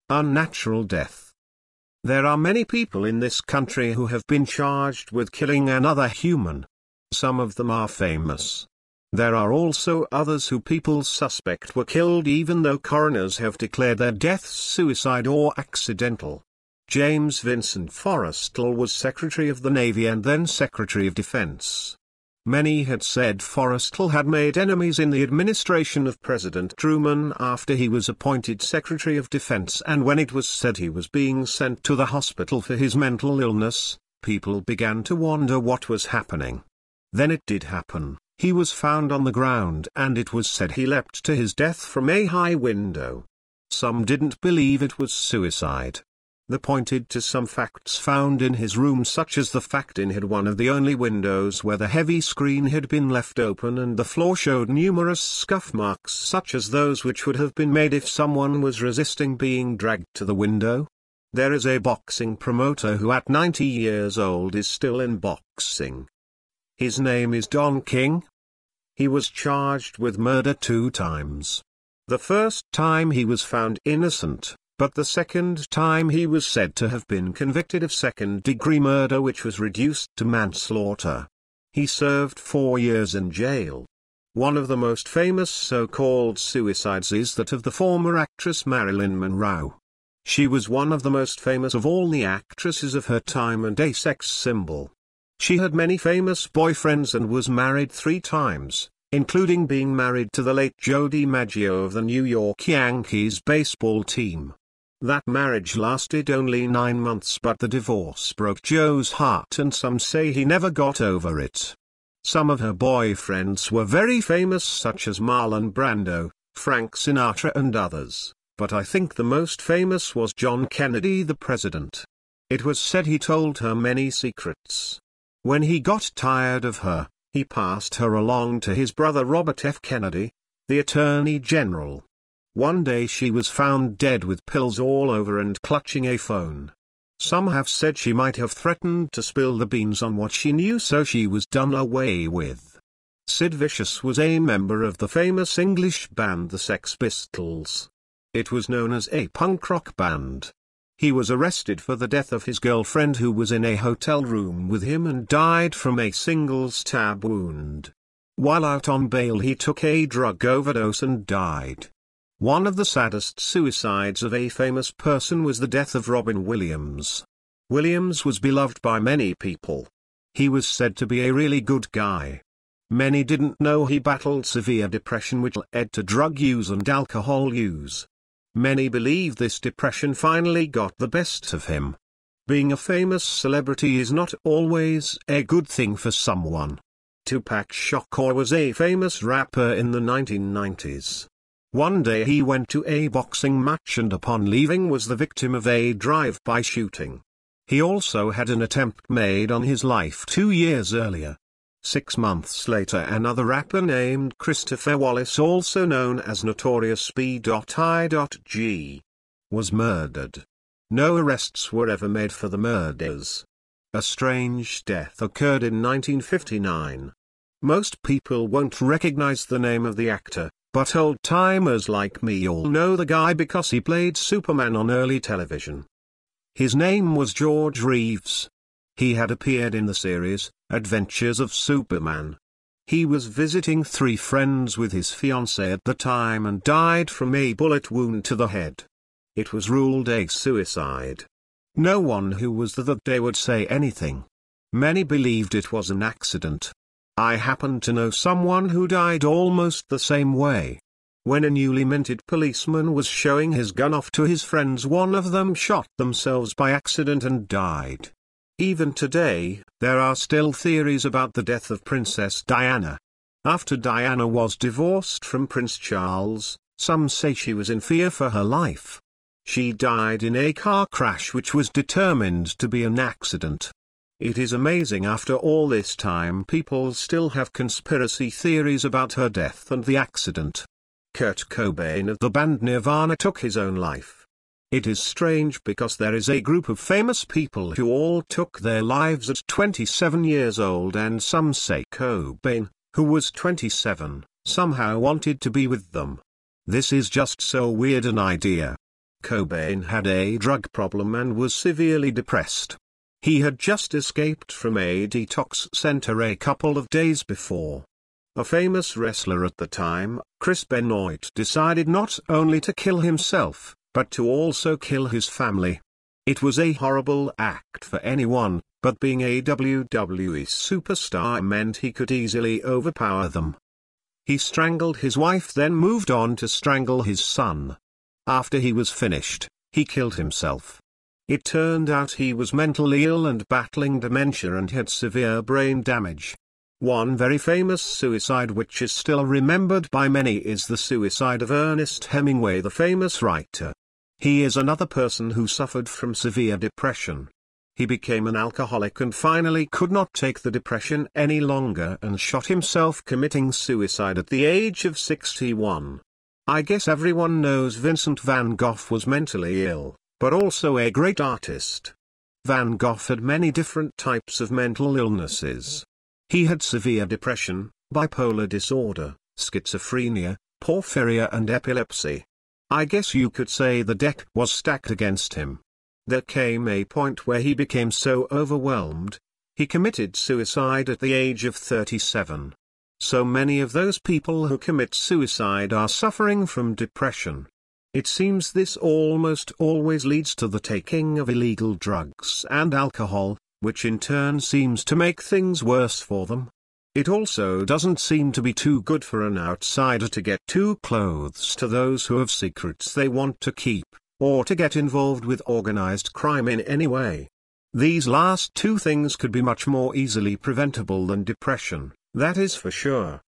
Unnatural death. There are many people in this country who have been charged with killing another human. Some of them are famous. There are also others who people suspect were killed even though coroners have declared their deaths suicide or accidental. James Vincent Forrestal was Secretary of the Navy and then Secretary of Defense. Many had said Forrestal had made enemies in the administration of President Truman after he was appointed Secretary of Defense, and when it was said he was being sent to the hospital for his mental illness, people began to wonder what was happening. Then it did happen. He was found on the ground and it was said he leapt to his death from a high window. Some didn't believe it was suicide. They pointed to some facts found in his room, such as the fact in had one of the only windows where the heavy screen had been left open, and the floor showed numerous scuff marks such as those which would have been made if someone was resisting being dragged to the window. There is a boxing promoter who at 90 years old is still in boxing. His name is Don King. He was charged with murder 2 times. The first time he was found innocent, but the second time he was said to have been convicted of second-degree murder, which was reduced to manslaughter. He served 4 years in jail. One of the most famous so-called suicides is that of the former actress Marilyn Monroe. She was one of the most famous of all the actresses of her time and a sex symbol. She had many famous boyfriends and was married 3 times, including being married to the late Joe DiMaggio of the New York Yankees baseball team. That marriage lasted only 9 months, but the divorce broke Joe's heart and some say he never got over it. Some of her boyfriends were very famous, such as Marlon Brando, Frank Sinatra and others, but I think the most famous was John Kennedy, the president. It was said he told her many secrets. When he got tired of her, he passed her along to his brother Robert F. Kennedy, the Attorney General. One day she was found dead with pills all over and clutching a phone. Some have said she might have threatened to spill the beans on what she knew, so she was done away with. Sid Vicious was a member of the famous English band the Sex Pistols. It was known as a punk rock band. He was arrested for the death of his girlfriend, who was in a hotel room with him and died from a single stab wound. While out on bail he took a drug overdose and died. One of the saddest suicides of a famous person was the death of Robin Williams. Williams was beloved by many people. He was said to be a really good guy. Many didn't know he battled severe depression, which led to drug use and alcohol use. Many believe this depression finally got the best of him. Being a famous celebrity is not always a good thing for someone. Tupac Shakur was a famous rapper in the 1990s. One day he went to a boxing match and upon leaving was the victim of a drive-by shooting. He also had an attempt made on his life 2 years earlier. 6 months later, another rapper named Christopher Wallace, also known as Notorious B.I.G., was murdered. No arrests were ever made for the murders. A strange death occurred in 1959. Most people won't recognize the name of the actor, but old-timers like me all know the guy because he played Superman on early television. His name was George Reeves. He had appeared in the series, Adventures of Superman. He was visiting 3 friends with his fiancée at the time and died from a bullet wound to the head. It was ruled a suicide. No one who was there that day would say anything. Many believed it was an accident. I happen to know someone who died almost the same way. When a newly minted policeman was showing his gun off to his friends, one of them shot themselves by accident and died. Even today, there are still theories about the death of Princess Diana. After Diana was divorced from Prince Charles, some say she was in fear for her life. She died in a car crash which was determined to be an accident. It is amazing after all this time people still have conspiracy theories about her death and the accident. Kurt Cobain of the band Nirvana took his own life. It is strange because there is a group of famous people who all took their lives at 27 years old, and some say Cobain, who was 27, somehow wanted to be with them. This is just so weird an idea. Cobain had a drug problem and was severely depressed. He had just escaped from a detox center a couple of days before. A famous wrestler at the time, Chris Benoit, decided not only to kill himself, but to also kill his family. It was a horrible act for anyone, but being a WWE superstar meant he could easily overpower them. He strangled his wife, then moved on to strangle his son. After he was finished, he killed himself. It turned out he was mentally ill and battling dementia and had severe brain damage. One very famous suicide which is still remembered by many is the suicide of Ernest Hemingway, the famous writer. He is another person who suffered from severe depression. He became an alcoholic and finally could not take the depression any longer and shot himself, committing suicide at the age of 61. I guess everyone knows Vincent van Gogh was mentally ill, but also a great artist. Van Gogh had many different types of mental illnesses. He had severe depression, bipolar disorder, schizophrenia, porphyria and epilepsy. I guess you could say the deck was stacked against him. There came a point where he became so overwhelmed, he committed suicide at the age of 37. So many of those people who commit suicide are suffering from depression. It seems this almost always leads to the taking of illegal drugs and alcohol, which in turn seems to make things worse for them. It also doesn't seem to be too good for an outsider to get too close to those who have secrets they want to keep, or to get involved with organized crime in any way. These last two things could be much more easily preventable than depression, that is for sure.